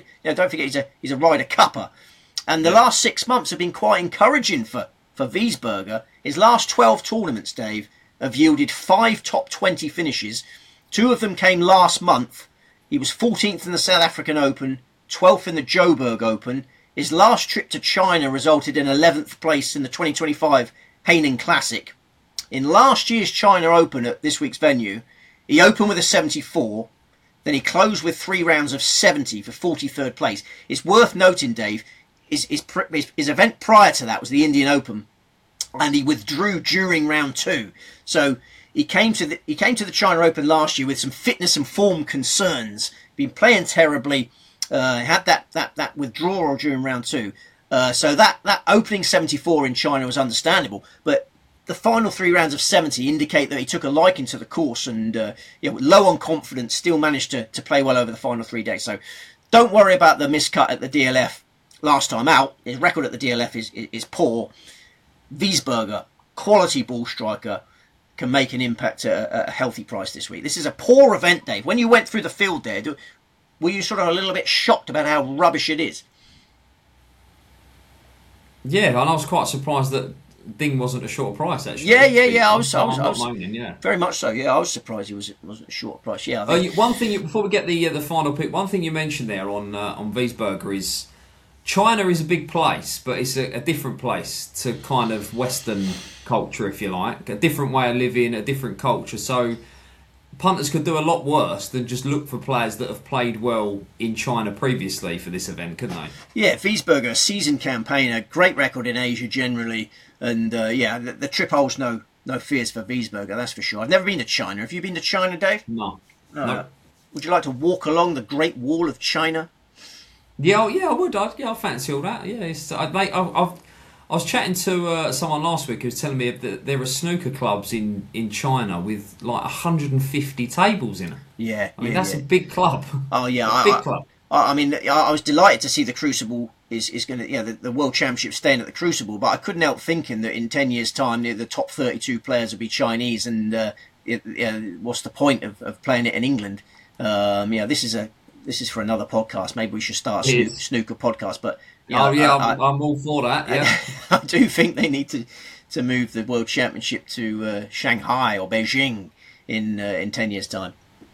forget he's a Ryder Cupper. And the last 6 months have been quite encouraging for Wiesberger. His last 12 tournaments, Dave, have yielded 5 top 20 finishes. 2 of them came last month. He was 14th in the South African Open, 12th in the Joburg Open. His last trip to China resulted in 11th place in the 2025 Hainan Classic. In last year's China Open at this week's venue, he opened with a 74, then he closed with 3 rounds of 70 for 43rd place. It's worth noting, Dave, his event prior to that was the Indian Open, and he withdrew during round 2. So he came to the China Open last year with some fitness and form concerns. Been playing terribly, had that withdrawal during round 2. So that opening 74 in China was understandable, but the final 3 rounds of 70 indicate that he took a liking to the course and, low on confidence, still managed to play well over the final 3 days. So don't worry about the miscut at the DLF last time out. His record at the DLF is poor. Wiesberger, quality ball striker, can make an impact at a healthy price this week. This is a poor event, Dave. When you went through the field there, were you sort of a little bit shocked about how rubbish it is? Yeah, and I was quite surprised that Ding wasn't a short price, actually. Yeah. I was moaning, yeah. Very much so. Yeah, I was surprised he wasn't a short price. Yeah. One thing before we get the final pick, one thing you mentioned there on Wiesberger is China is a big place, but it's a different place to kind of Western culture, if you like, a different way of living, a different culture. So punters could do a lot worse than just look for players that have played well in China previously for this event, couldn't they? Yeah, Wiesberger, a seasoned campaigner, great record in Asia generally, and the trip holds no fears for Wiesberger, that's for sure. I've never been to China. Have you been to China, Dave? No. Would you like to walk along the Great Wall of China? Yeah, I would. I fancy all that. Yeah, I was chatting to someone last week who was telling me that there are snooker clubs in China with like 150 tables in it. Yeah, I mean that's a big club. Oh yeah, big club. I mean, I was delighted to see the Crucible is going to, the World Championship staying at the Crucible, but I couldn't help thinking that in 10 years' time, the top 32 players will be Chinese, and what's the point of playing it in England? This is for another podcast. Maybe we should start a snooker podcast. But I'm all for that. Yeah, I do think they need to move the World Championship to Shanghai or Beijing in 10 years' time.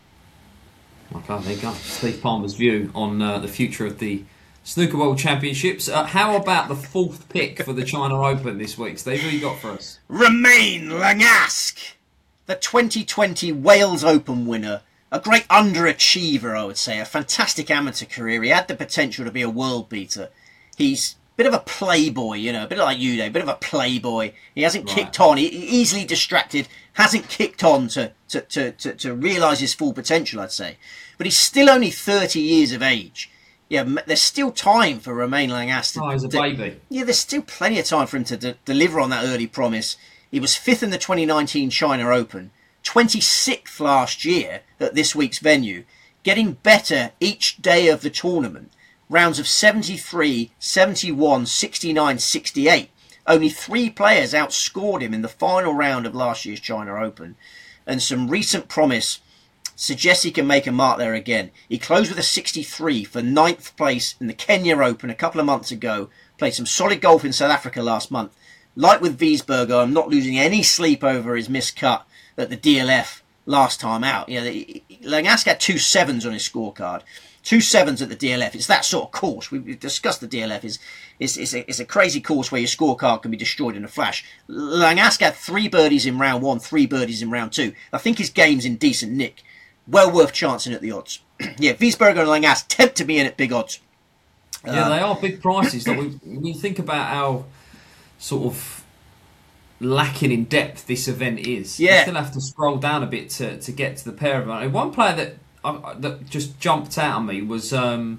Okay, there you go. Steve Palmer's view on the future of the Snooker World Championships. How about the 4th pick for the China Open this week, Steve? Who you got for us? Romain Langasque, the 2020 Wales Open winner. A great underachiever, I would say. A fantastic amateur career. He had the potential to be a world beater. He's a bit of a playboy, a bit like you, Dave, a bit of a playboy. He hasn't kicked on. He easily distracted, hasn't kicked on to realise his full potential, I'd say. But he's still only 30 years of age. Yeah, there's still time for Romain Langasque. Oh, he's a baby. Yeah, there's still plenty of time for him to deliver on that early promise. He was 5th in the 2019 China Open, 26th last year at this week's venue, getting better each day of the tournament. Rounds of 73, 71, 69, 68. Only 3 players outscored him in the final round of last year's China Open. And some recent promise suggests he can make a mark there again. He closed with a 63 for 9th place in the Kenya Open a couple of months ago. Played some solid golf in South Africa last month. Like with Wiesberger, I'm not losing any sleep over his miscut at the DLF last time out. You know, Langasca had 2 sevens on his scorecard. 2 sevens at the DLF. It's that sort of course. We've discussed the DLF. It's a crazy course where your scorecard can be destroyed in a flash. Langasca had 3 birdies in round 1, 3 birdies in round 2. I think his game's in decent nick. Well worth chancing at the odds. Yeah, Wiesberger and Langasca tempted me in at big odds. Yeah, they are big prices. Like when you think about how sort of lacking in depth this event is, you still have to scroll down a bit to get to the pair of them. And one player that just jumped out at me was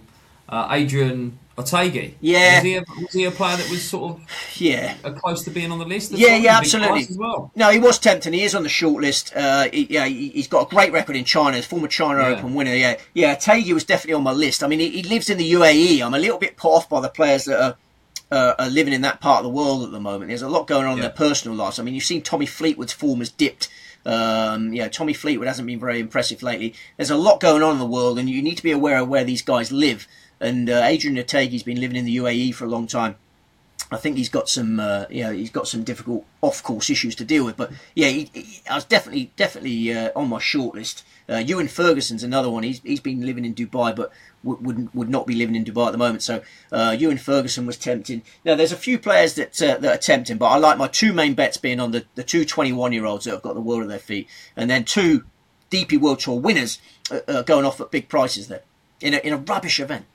Adrian Otaegui. Yeah. Was he a player that was sort of close to being on the list? Yeah, absolutely. As well? No, he was tempting. He is on the short list. He's got a great record in China. He's former China Open winner. Yeah, Otaegui was definitely on my list. I mean, he lives in the UAE. I'm a little bit put off by the players that are living in that part of the world at the moment. There's a lot going on in their personal lives. I mean, you've seen Tommy Fleetwood's form has dipped. Tommy Fleetwood hasn't been very impressive lately. There's a lot going on in the world, and you need to be aware of where these guys live. And Adrian Otaegui's been living in the UAE for a long time. I think he's got some difficult off-course issues to deal with. But yeah, I was definitely on my shortlist. Ewan Ferguson's another one. He's been living in Dubai, but would not be living in Dubai at the moment. So Ewan Ferguson was tempting. Now there's a few players that are tempting, but I like my 2 main bets being on the 2 21-year-olds that have got the world at their feet, and then 2 DP World Tour winners going off at big prices there in a rubbish event.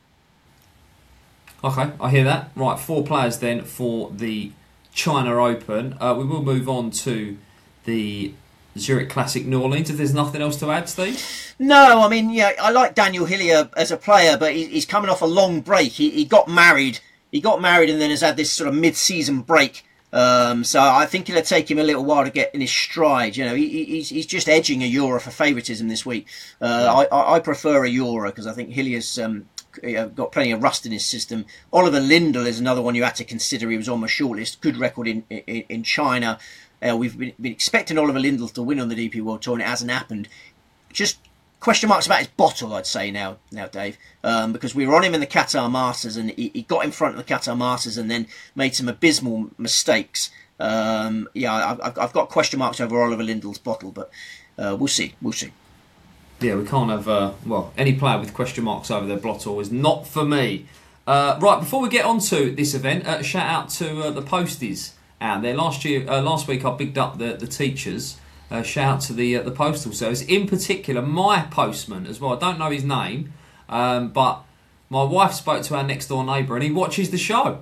Okay, I hear that. Right, 4 players then for the China Open. We will move on to the Zurich Classic New Orleans. If there's nothing else to add, Steve? No, I mean, I like Daniel Hillier as a player, but he's coming off a long break. He got married. He got married and then has had this sort of mid-season break. So I think it'll take him a little while to get in his stride. You know, he's just edging a Euro for favouritism this week. I prefer a Euro because I think Hillier's got plenty of rust in his system. Oliver Lindell is another one you had to consider. He was on my shortlist. Good record in China. We've been expecting Oliver Lindell to win on the DP World Tour, and it hasn't happened. Just question marks about his bottle, I'd say now, Dave, because we were on him in the Qatar Masters, and he got in front of the Qatar Masters and then made some abysmal mistakes. I've got question marks over Oliver Lindell's bottle, but we'll see. Yeah, we can't have any player with question marks over their bottle is not for me. Right, before we get on to this event, shout out to the posties out there. Last week I bigged up the teachers. Shout out to the postal service, in particular my postman as well. I don't know his name, but my wife spoke to our next door neighbour and he watches the show.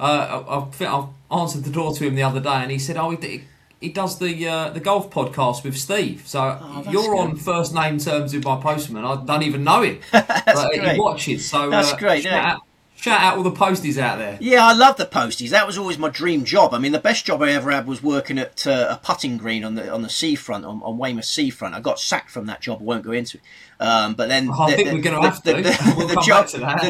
I answered the door to him the other day and he said, he does the golf podcast with Steve. So you're good. On first name terms with my postman. I don't even know him. But he watches. So that's great. Shout out all the posties out there. Yeah, I love the posties. That was always my dream job. I mean, the best job I ever had was working at a putting green on the seafront, on Weymouth seafront. I got sacked from that job. I won't go into it. But then I think we're going to have to. The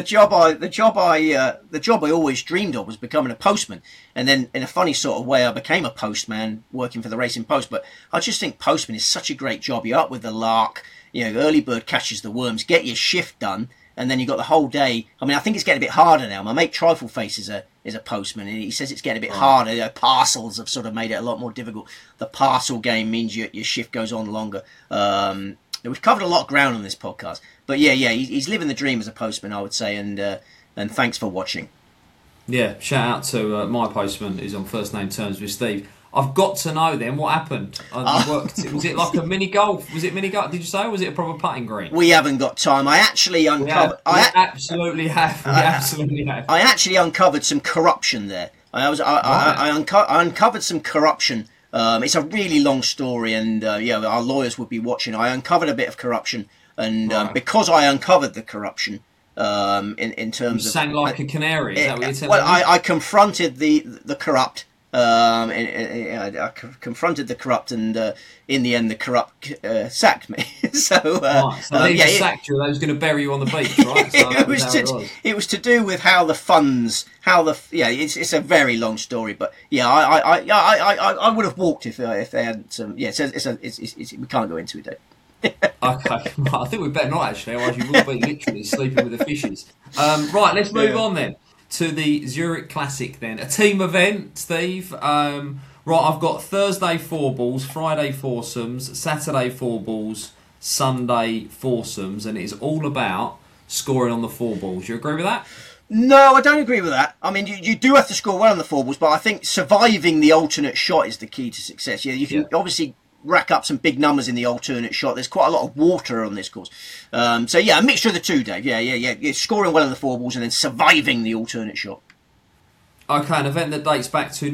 job I always dreamed of was becoming a postman. And then, in a funny sort of way, I became a postman working for the Racing Post. But I just think postman is such a great job. You're up with the lark. Early bird catches the worms. Get your shift done. And then you've got the whole day. I mean, I think it's getting a bit harder now. My mate Trifleface is a postman, and he says it's getting a bit harder. Parcels have sort of made it a lot more difficult. The parcel game means your shift goes on longer. We've covered a lot of ground on this podcast. But yeah, he's living the dream as a postman, I would say, and thanks for watching. Yeah, shout out to my postman who's on first name terms with Steve. I've got to know then what happened. Was it like a mini golf? Was it mini golf? Did you say, or was it a proper putting green? We haven't got time. I actually uncovered. We absolutely have. I actually uncovered some corruption there. I uncovered some corruption. It's a really long story, and our lawyers would be watching. I uncovered a bit of corruption, and because I uncovered the corruption, in terms you sang like a canary. Is that what you're telling me? I confronted the corrupt. I confronted the corrupt, and in the end, the corrupt sacked me. So they sacked you. They was going to bury you on the beach, right? So it was to do with how the funds, it's a very long story, but I would have walked if they had some. Yeah, we can't go into it, Dave. Okay, I think we better not actually, otherwise you will be literally sleeping with the fishes. Right, let's move on then to the Zurich Classic then. A team event, Steve. Right, I've got Thursday 4 balls, Friday foursomes, Saturday 4 balls, Sunday foursomes, and it's all about scoring on the 4 balls. You agree with that? No, I don't agree with that. I mean, you do have to score well on the 4 balls, but I think surviving the alternate shot is the key to success. Yeah, you can obviously rack up some big numbers in the alternate shot. There's quite a lot of water on this course. So, yeah, a mixture of the two, Dave. Yeah. You're scoring well on the 4 balls and then surviving the alternate shot. Okay, an event that dates back to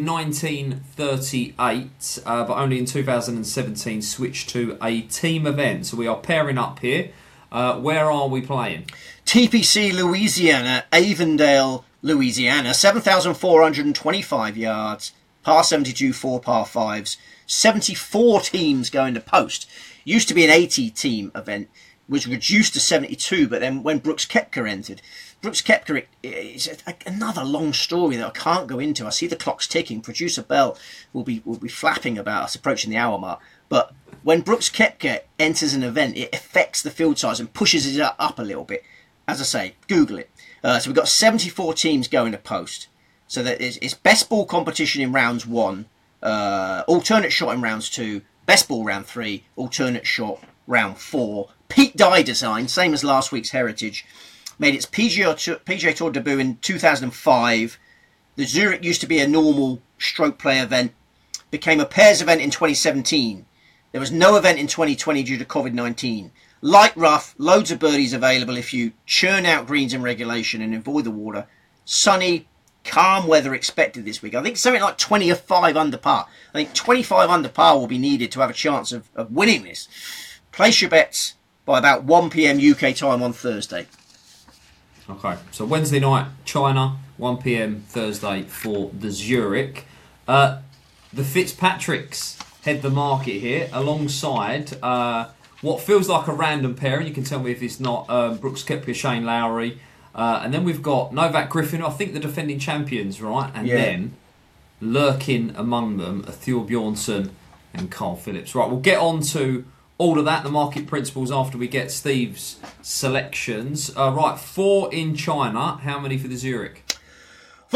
1938, but only in 2017 switched to a team event. So we are pairing up here. Where are we playing? TPC Louisiana, Avondale, Louisiana, 7,425 yards, par 72, 4 par 5s, 74 teams going to post. Used to be an 80-team event, was reduced to 72, but then when Brooks Koepka entered, Brooks Koepka is another long story that I can't go into. I see the clock's ticking. Producer Bell will be flapping about us approaching the hour mark. But when Brooks Koepka enters an event, it affects the field size and pushes it up a little bit. As I say, Google it. So we've got 74 teams going to post. So that it's best ball competition in rounds 1, alternate shot in rounds 2, best ball round 3, alternate shot round 4. Pete Dye design, same as last week's Heritage. Made its PGA Tour debut in 2005. The Zurich used to be a normal stroke play event. Became a pairs event in 2017. There was no event in 2020 due to COVID-19. Light rough, loads of birdies available if you churn out greens in regulation and avoid the water. Sunny, calm weather expected this week. I think something like 25 under par. I think 25 under par will be needed to have a chance of winning this. Place your bets by about 1 p.m. UK time on Thursday. Okay, so Wednesday night, China, 1 p.m. Thursday for the Zurich. The Fitzpatricks head the market here alongside what feels like a random pairing. You can tell me if it's not. Brooks Koepka, Shane Lowry. And then we've got Novak Griffin, I think the defending champions, right? And then lurking among them are Thor Bjornsson and Carl Phillips. Right, we'll get on to all of that, the market principles, after we get Steve's selections. Right, 4 in China. How many for the Zurich? 4!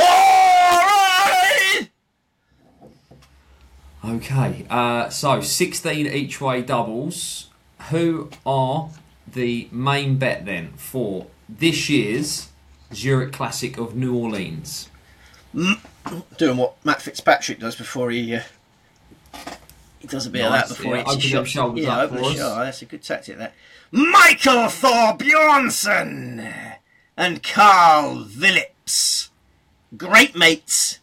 Okay, so 16 each way doubles. Who are the main bet then for this year's Zurich Classic of New Orleans? Doing what Matt Fitzpatrick does before he does a bit of that before he hits his shot. Shoulders up for us. That's a good tactic, that. Michael Thor Bjornsson and Carl Phillips. Great mates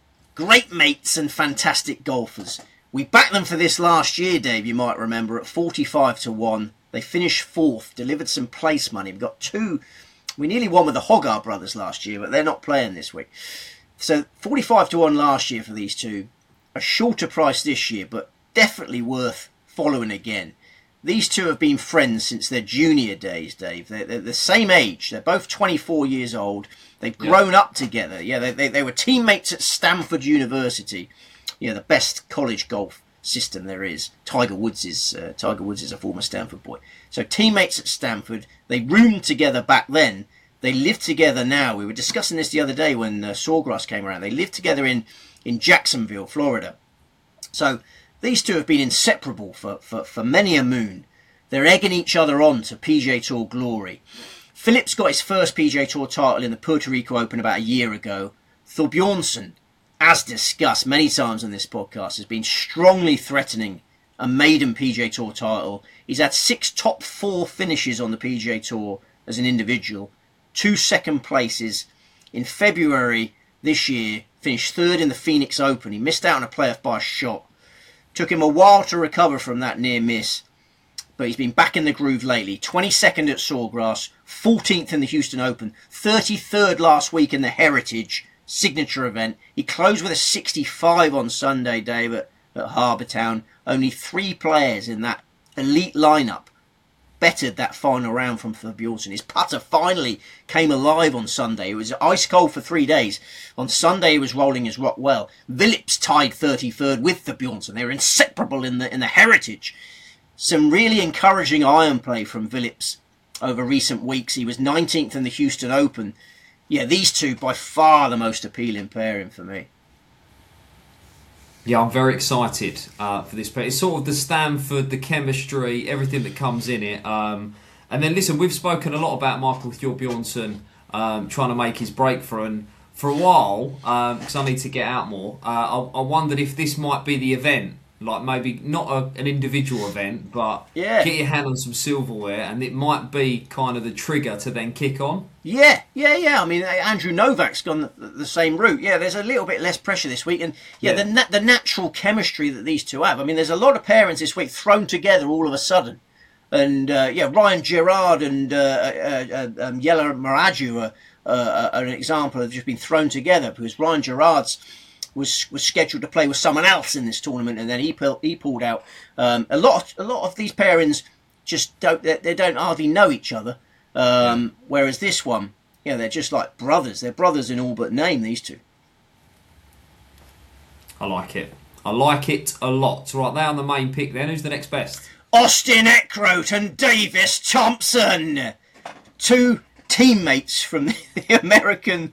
and fantastic golfers. We backed them for this last year, Dave, you might remember, at 45-1. They finished 4th, delivered some place money. We got 2. We nearly won with the Hogarth brothers last year, but they're not playing this week. So 45-1 last year for these two. A shorter price this year, but definitely worth following again. These two have been friends since their junior days, Dave. They're the same age. They're both 24 years old. They've grown up together. Yeah, they were teammates at Stanford University. The best college golf system there is. Tiger Woods is a former Stanford boy. So teammates at Stanford. They roomed together back then. They live together now. We were discussing this the other day when Sawgrass came around. They live together in Jacksonville, Florida. So these two have been inseparable for many a moon. They're egging each other on to PGA Tour glory. Phillips got his first PGA Tour title in the Puerto Rico Open about a year ago. Thor Bjornsson, as discussed many times on this podcast, has been strongly threatening a maiden PGA Tour title. He's had 6 top 4 finishes on the PGA Tour as an individual. 2 second places. In February this year, finished 3rd in the Phoenix Open. He missed out on a playoff by a shot. Took him a while to recover from that near miss, but he's been back in the groove lately. 22nd at Sawgrass, 14th in the Houston Open, 33rd last week in the Heritage signature event. He closed with a 65 on Sunday, Dave, at Harbour Town. Only 3 players in that elite lineup bettered that final round from Thor Bjornsson. His putter finally came alive on Sunday. It was ice cold for 3 days. On Sunday, he was rolling his rock well. Phillips tied 33rd with Thor Bjornsson. They were inseparable in the Heritage. Some really encouraging iron play from Phillips over recent weeks. He was 19th in the Houston Open. Yeah, these two by far the most appealing pairing for me. Yeah, I'm very excited for this. But it's sort of the Stanford, the chemistry, everything that comes in it. And then listen, we've spoken a lot about Michael Thorbjornsson trying to make his breakthrough, and for a while, because I need to get out more, I wondered if this might be the event. Like maybe not an individual event, but get your hand on some silverware, and it might be kind of the trigger to then kick on. Yeah. I mean, Andrew Novak's gone the same route. Yeah, there's a little bit less pressure this week, and the natural chemistry that these two have. I mean, there's a lot of pairings this week thrown together all of a sudden, and Ryan Gerard and Yella Maraju are an example of just been thrown together because Ryan Gerard's was scheduled to play with someone else in this tournament, and then he pulled out. A lot of these pairings just don't hardly know each other. Whereas this one, they're just like brothers. They're brothers in all but name. These two. I like it. I like it a lot. Right, they're on the main pick. Then who's the next best? Austin Eckroat and Davis Thompson, two teammates from the American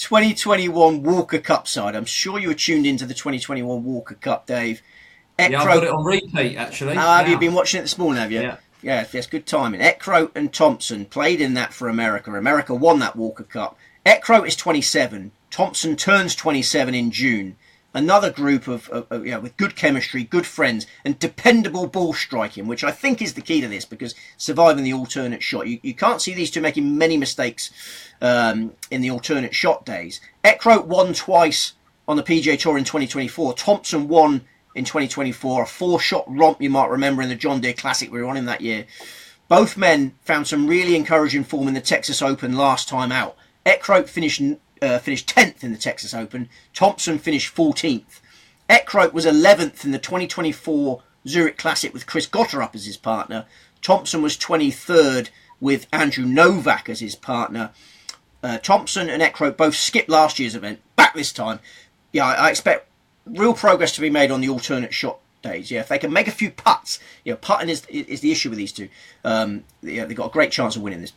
2021 Walker Cup side. I'm sure you were tuned into the 2021 Walker Cup, Dave. I've got it on repeat, actually. Have you been watching it this morning, have you? Yeah. Yeah, it's good timing. Eckroat and Thompson played in that for America. America won that Walker Cup. Eckroat is 27. Thompson turns 27 in June. Another group of with good chemistry, good friends, and dependable ball striking, which I think is the key to this, because surviving the alternate shot. You can't see these two making many mistakes in the alternate shot days. Eckroat won twice on the PGA Tour in 2024. Thompson won in 2024. A 4-shot romp, you might remember, in the John Deere Classic. We were on him that year. Both men found some really encouraging form in the Texas Open last time out. Eckroat finished 10th in the Texas Open. Thompson finished 14th. Eckroat was 11th in the 2024 Zurich Classic with Chris Gotterup as his partner. Thompson was 23rd with Andrew Novak as his partner. Thompson and Eckroat both skipped last year's event, back this time. Yeah, I expect real progress to be made on the alternate shot days. Yeah, if they can make a few putts, putting is the issue with these two. They've got a great chance of winning this.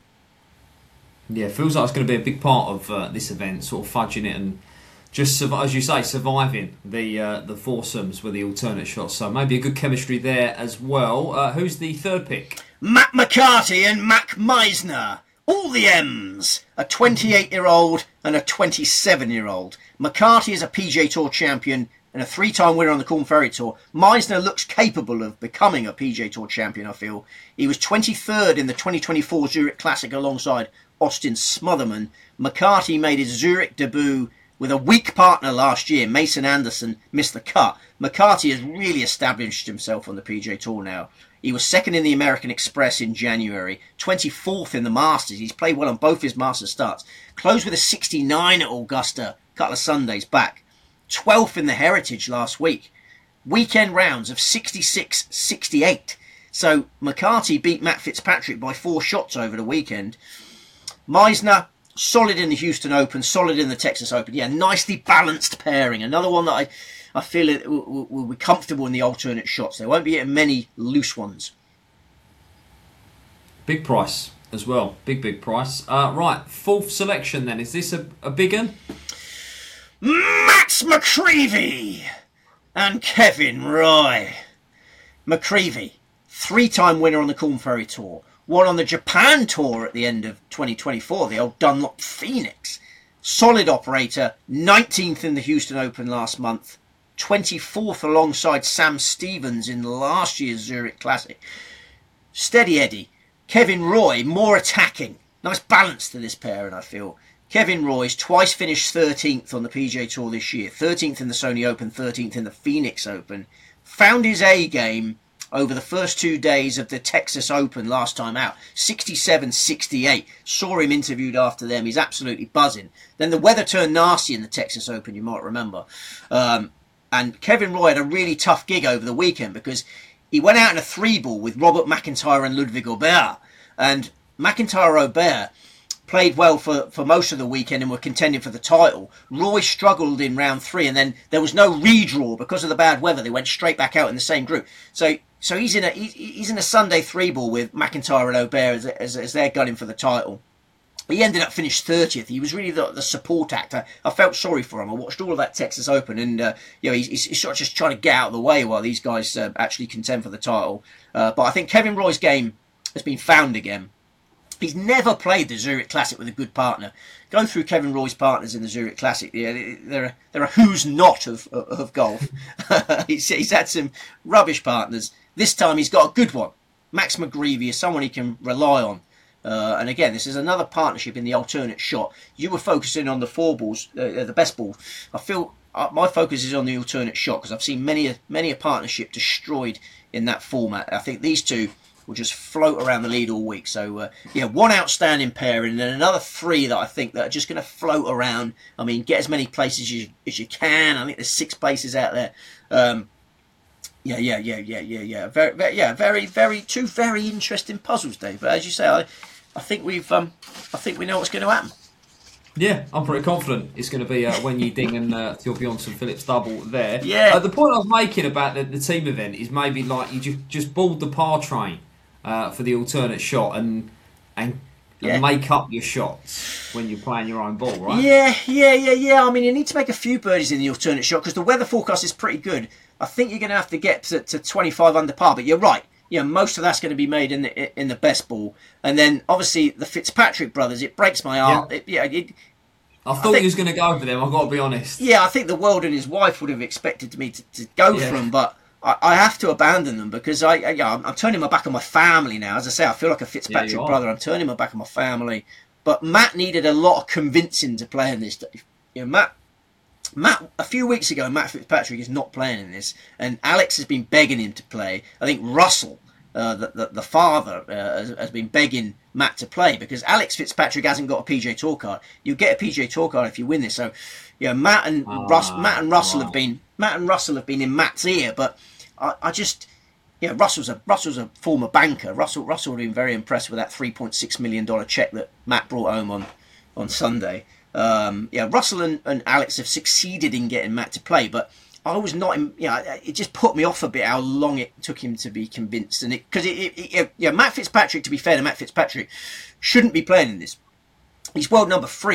Yeah, it feels like it's going to be a big part of this event, sort of fudging it and just, as you say, surviving the foursomes with the alternate shots. So maybe a good chemistry there as well. Who's the third pick? Matt McCarty and Mac Meisner. All the M's. A 28-year-old and a 27-year-old. McCarty is a PGA Tour champion and a 3-time winner on the Korn Ferry Tour. Meisner looks capable of becoming a PGA Tour champion, I feel. He was 23rd in the 2024 Zurich Classic alongside Austin Smotherman. McCarty made his Zurich debut with a weak partner last year. Mason Anderson missed the cut. McCarty has really established himself on the PGA Tour now. He was second in the American Express in January, 24th in the Masters. He's played well on both his Masters starts. Closed with a 69 at Augusta a couple of Sundays back. 12th in the Heritage last week. Weekend rounds of 66, 68. So McCarty beat Matt Fitzpatrick by 4 shots over the weekend. Meisner, solid in the Houston Open, solid in the Texas Open. Yeah, nicely balanced pairing. Another one that I feel it will be comfortable in the alternate shots. There won't be many loose ones. Big price as well. Big price. Right, fourth selection then. Is this a big one? Max McCreevy and Kevin Roy. McCreevy, 3-time winner on the Korn Ferry Tour. Won on the Japan Tour at the end of 2024, the old Dunlop Phoenix. Solid operator, 19th in the Houston Open last month. 24th alongside Sam Stevens in last year's Zurich Classic. Steady Eddie. Kevin Roy, more attacking. Nice balance to this pairing, I feel. Kevin Roy's twice finished 13th on the PGA Tour this year. 13th in the Sony Open, 13th in the Phoenix Open. Found his A game over the first 2 days of the Texas Open last time out. 67-68. Saw him interviewed after them. He's absolutely buzzing. Then the weather turned nasty in the Texas Open, you might remember. And Kevin Roy had a really tough gig over the weekend because he went out in a 3-ball with Robert McIntyre and Ludwig Aubert. And McIntyre-Aubert played well for most of the weekend and were contending for the title. Roy struggled in round 3, and then there was no redraw because of the bad weather. They went straight back out in the same group. So he's in a Sunday 3-ball with McIntyre and Aubert as they're gunning for the title. He ended up finished 30th. He was really the support actor. I felt sorry for him. I watched all of that Texas Open, and he's sort of just trying to get out of the way while these guys actually contend for the title. But I think Kevin Roy's game has been found again. He's never played the Zurich Classic with a good partner. Go through Kevin Roy's partners in the Zurich Classic. Yeah, there are who's not of golf. he's had some rubbish partners. This time he's got a good one. Max McGreevy is someone he can rely on. And again, this is another partnership in the alternate shot. You were focusing on the four balls, the best ball. I feel my focus is on the alternate shot because I've seen many a partnership destroyed in that format. I think these two will just float around the lead all week. So one outstanding pairing and then another three that I think that are just going to float around. I mean, get as many places as you can. I think there's 6 places out there. Very two very interesting puzzles, Dave. But as you say, I think we know what's going to happen. Yeah, I'm pretty confident it's going to be Wen Yiding and Theo Bjornsson Phillips double there. Yeah. The point I was making about the team event is maybe like you just board the par train for the alternate shot and make up your shots when you're playing your own ball, right? Yeah. I mean, you need to make a few birdies in the alternate shot because the weather forecast is pretty good. I think you're going to have to get to 25 under par, but you're right. Most of that's going to be made in the best ball, and then obviously the Fitzpatrick brothers. It breaks my heart. Yeah. I thought he was going to go for them. I've got to be honest. Yeah, I think the world and his wife would have expected me to go for them, but I have to abandon them because I'm turning my back on my family now. As I say, I feel like a Fitzpatrick brother. I'm turning my back on my family. But Matt needed a lot of convincing to play in this, Dave. Matt, a few weeks ago, Matt Fitzpatrick is not playing in this, and Alex has been begging him to play. I think Russell, the father, has been begging Matt to play because Alex Fitzpatrick hasn't got a PGA Tour card. You get a PGA Tour card if you win this. So, Matt and Russell have been in Matt's ear, but I just. Russell's a former banker. Russell would have been very impressed with that $3.6 million check that Matt brought home on Sunday. Russell and Alex have succeeded in getting Matt to play, but I was not. It just put me off a bit how long it took him to be convinced, and because Matt Fitzpatrick, to be fair to Matt Fitzpatrick, shouldn't be playing in this. He's world number 3.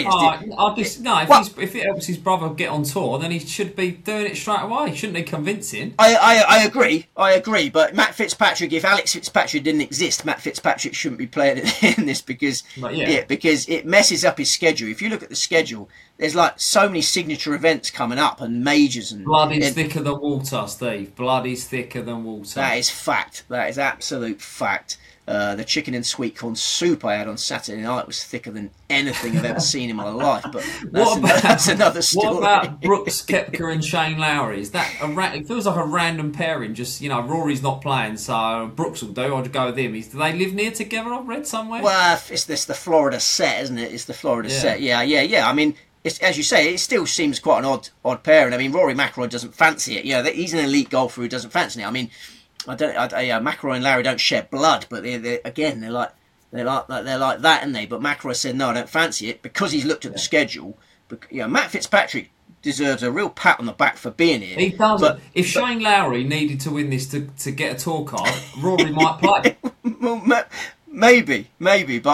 If it helps his brother get on tour, then he should be doing it straight away. Shouldn't he convince him? I agree. But Matt Fitzpatrick, if Alex Fitzpatrick didn't exist, Matt Fitzpatrick shouldn't be playing in this because it messes up his schedule. If you look at the schedule, there's like so many signature events coming up and majors and blood is thicker than water, Steve. Blood is thicker than water. That is fact. That is absolute fact. The chicken and sweet corn soup I had on Saturday night was thicker than anything I've ever seen in my life. But that's another story. What about Brooks Koepka and Shane Lowry? Is that it feels like a random pairing? Just Rory's not playing, so Brooks will do. I'd go with him. Do they live near together? I've read somewhere. Well, it's the Florida set, isn't it? It's the Florida set. Yeah. I mean, as you say, it still seems quite an odd pairing. I mean, Rory McIlroy doesn't fancy it. He's an elite golfer who doesn't fancy it. I mean. McIlroy and Larry don't share blood, but they're like that, aren't they? But McIlroy said no, I don't fancy it because he's looked at the schedule. But Matt Fitzpatrick deserves a real pat on the back for being here. He doesn't. If Shane Lowry needed to win this to get a tour card, Rory might play. Well, maybe, but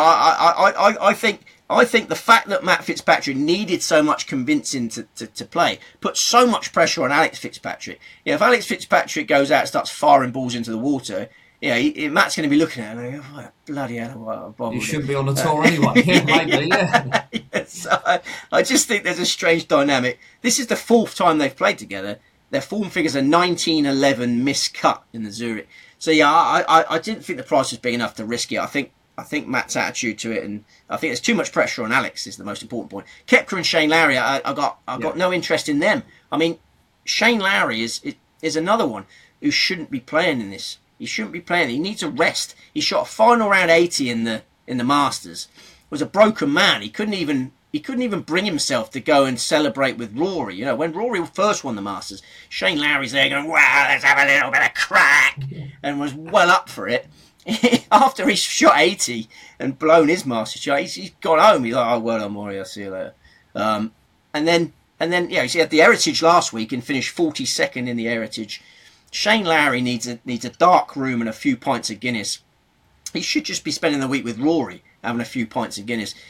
I think the fact that Matt Fitzpatrick needed so much convincing to play put so much pressure on Alex Fitzpatrick. If Alex Fitzpatrick goes out and starts firing balls into the water, Matt's going to be looking at him like, bloody hell, you shouldn't be on the tour anyway. Maybe. So I just think there's a strange dynamic. This is the 4th time they've played together. Their form figures are 19-11 miscut in the Zurich. So I didn't think the price was big enough to risk it. I think Matt's attitude to it, and I think there's too much pressure on Alex is the most important point. Koepka and Shane Lowry, I got no interest in them. I mean, Shane Lowry is another one who shouldn't be playing in this. He shouldn't be playing. He needs a rest. He shot a final round 80 in the Masters. Was a broken man. He couldn't even bring himself to go and celebrate with Rory. When Rory first won the Masters, Shane Lowry's there going, "Wow, let's have a little bit of crack," and was well up for it. After he's shot 80 and blown his Masters shot, he's gone home. He's like, "Oh, well done, Rory. I'll see you later." And then he had the Heritage last week and finished 42nd in the Heritage. Shane Lowry needs a dark room and a few pints of Guinness. He should just be spending the week with Rory, having a few pints of Guinness.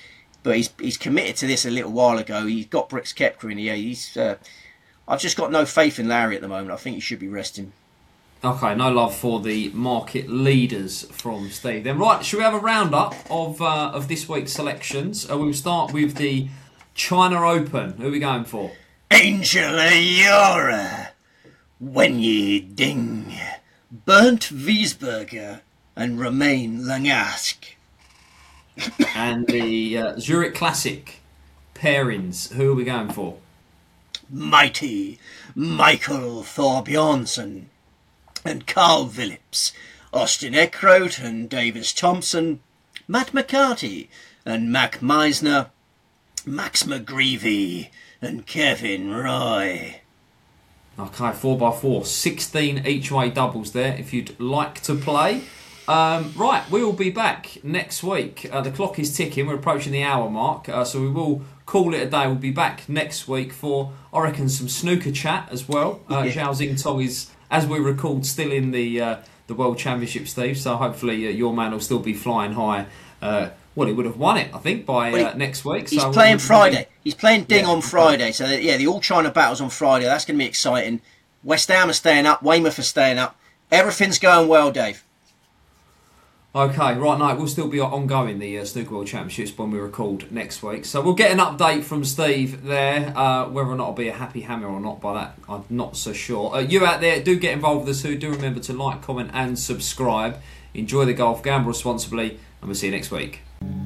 but he's committed to this a little while ago. He's got Brooks Koepka in here. I've just got no faith in Larry at the moment. I think he should be resting. Okay, no love for the market leaders from Steve. Then right, should we have a roundup of this week's selections? We'll start with the China Open. Who are we going for? Angel Ayora, Wenyi Ding, Bernd Wiesberger, and Romain Langasque. And the Zurich Classic pairings. Who are we going for? Mighty Michael Thorbjornsson and Carl Phillips, Austin Eckroat and Davis Thompson, Matt McCarty and Mac Meisner, Max McGreevy and Kevin Roy. Okay, 4x4, 16 each way doubles there if you'd like to play. Right, we will be back next week. The clock is ticking, we're approaching the hour mark, so we will call it a day. We'll be back next week for, I reckon, some snooker chat as well. Zhao Xingtong is, as we record, still in the World Championship, Steve, so hopefully your man will still be flying high. He would have won it, I think, by next week. He's playing Friday. He's playing Ding on Friday. So, the All-China battle's on Friday. That's going to be exciting. West Ham are staying up. Weymouth are staying up. Everything's going well, Dave. Okay, right now we'll still be ongoing the Snooker World Championships when we record next week. So we'll get an update from Steve there. Whether or not it'll be a happy hammer or not, by that I'm not so sure. You out there, do get involved with us too. Do remember to like, comment and subscribe. Enjoy the golf, gamble responsibly, and we'll see you next week.